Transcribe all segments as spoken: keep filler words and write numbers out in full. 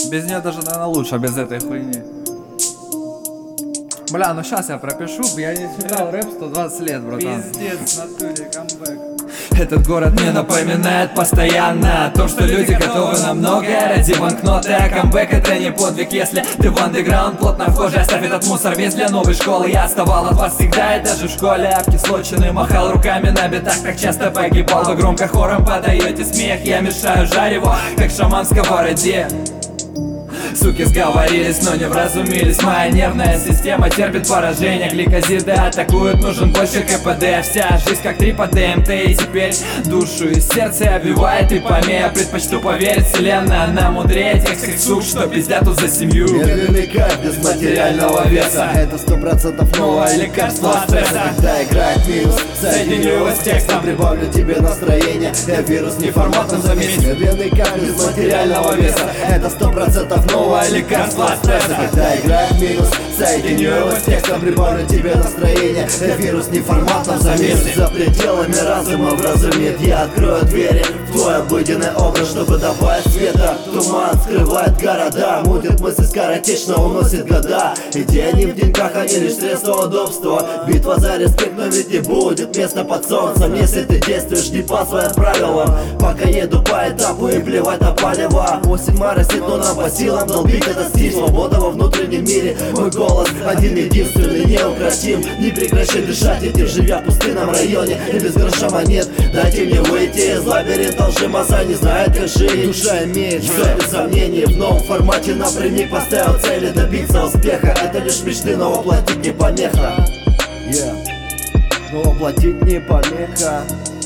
Без нее даже, наверное, лучше, без этой хуйни. Бля, ну сейчас я пропишу, я не читал рэп сто двадцать лет, братан. Пиздец, в натуре, камбэк. Этот город мне напоминает постоянно о том, что люди готовы на многое ради банкноты. А камбэк это не подвиг, если ты в андеграунд плотно вхожий. Оставь этот мусор весь для новой школы. Я отставал от вас всегда и даже в школе обкислоченный махал руками на битах, так часто погибал. Вы громко хором подаете смех, я мешаю жарево, как шаман в сковороде. Суки сговорились, но не вразумились. Моя нервная система терпит поражение. Гликозиды атакуют, нужен больше КПД. Вся жизнь как три по ДМТ. И теперь душу и сердце обвивает и помея. Предпочту поверить, вселенная, она мудрее тех всех сук, что пиздят тут за семью. Медленный кайф без материального веса. Это сто процентов новое лекарство от стресса. Когда играет минус, соединю его с текстом, прибавлю тебе настроение. Я вирус не форматом заметь. Медленный кайф без материального веса. Это сто процентов новое лекарство от стресса. Когда играет минус, соединю его с текстом, прибавлю тебе настроение. Я вирус не форматом заметь. За пределами разума вразумит. Я открою двери в твой обыденный образ, чтобы добавить света. Туман скрывает города, мутит мысли, скоротечно уносит года. Идея не в деньгах, они лишь средства удобства. Битва за респект, но ведь не будет места под солнцем, если ты действуешь не по своим правилам. Пока еду по этапу и плевать на палево. Осень моросит, но нам по силам долбить это стиль. Свобода во внутреннем мире, мой голос один единственный, неукротим. Не прекращай дышать, этим живя в пустынном районе и без гроша монет. Дайте мне выйти из лабиринта лжи, мозга не знает, как жить. Душа имеет все без сомнений. В новом формате напрямик поставил цели добиться успеха. Это лишь мечты, но воплотить не помеха. Yeah. Но воплотить не помеха.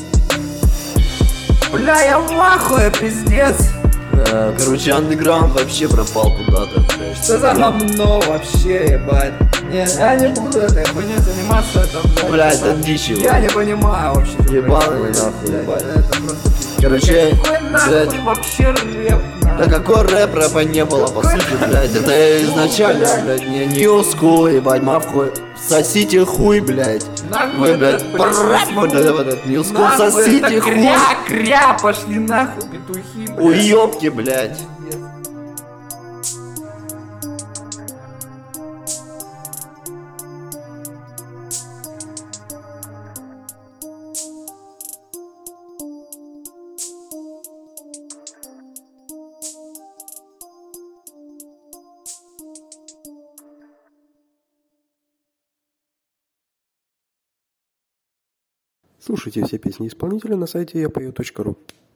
Бля, я в ахуе, пиздец. Да, короче, андеграунд вообще пропал куда-то, блядь. Что за говно вообще, ебать? Не, я не буду этой хуйней заниматься, это, блядь. Бля, это дичь, Я не понимаю вообще. ебаный нахуй, ебать. Это просто... Короче, Какой нахуй блядь. вообще рэп? Да какой рэп, рэпа не было, по сути, блядь. Это изначально, блядь, не new school, ебать, мавхуй. Сосите хуй, блядь. Вы, блядь, рэп, вот этот new school, сосите хуй. Кря-кря, пошли нахуй, петухи, блядь. Уёбки, блядь. Слушайте все песни исполнителя на сайте я пою точка ру.